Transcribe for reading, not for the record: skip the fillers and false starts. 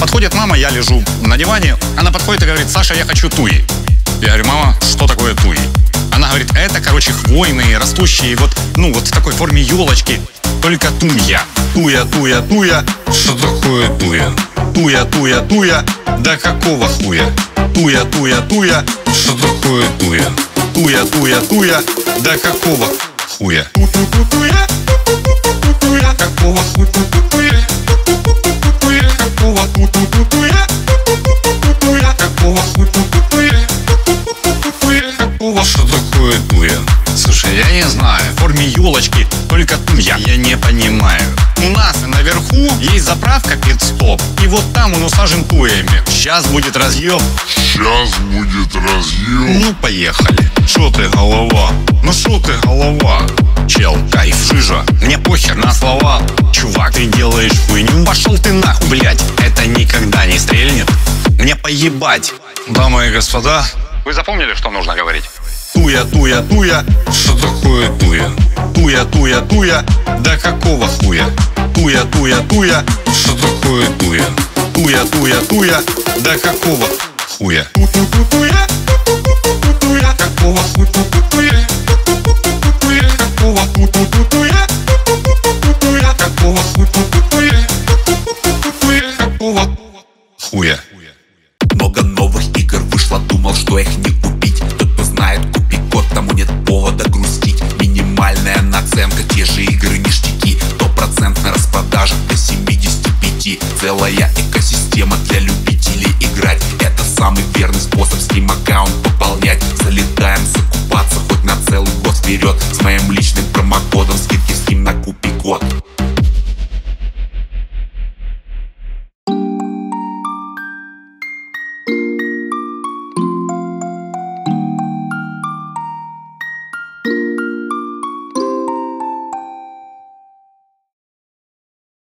Подходит мама, я лежу на диване. Она подходит и говорит: Саша, я хочу туи. Я говорю: мама, что такое туи? Она говорит: это, короче, хвойные, растущие вот в такой форме елочки, только туя. Туя, туя, туя. Что такое туя? Туя, туя, туя. Да какого хуя? Туя, туя, туя. Что такое туя? Туя, туя, туя. Да какого хуя? Туя, туя, какого хуя? Какого туя? Туя, какого хуя? Что такое туя? Слушай, я не знаю. В форме елочки, только туя. Я не понимаю. У нас наверху есть заправка Пит-стоп. И вот там он усажен туями. Сейчас будет разъем. Ну, поехали. Шо ты, голова? Ну шо ты, голова? Чел, кайф, жижа. Мне похер на слова. Чувак, ты делаешь хуйню. Пошел ты нахуй, блять. Это никогда не стрельнет. Мне поебать. Дамы и господа, вы запомнили, что нужно говорить? Туя, туя, туя. Что такое туя? Туя, туя, туя. Да какого хуя? Туя, туя, туя. Что такое туя? Туя, туя, туя. Да какого хуя? Туя, туя, какого хуя? Какого туя? Туя, какого хуя? Какого хуя? Много новых игр вышло, думал, что их не купить. Тот, кто знает, купи код, тому нет повода грустить. Минимальная наценка, те же игры ништяки. 100% распродажа до 75. Целая экосистема для любителей играть. Это самый верный способ Steam аккаунт пополнять. Залетаем закупаться хоть на целый год вперед. С моим личным промокодом скидки Steam на купи код.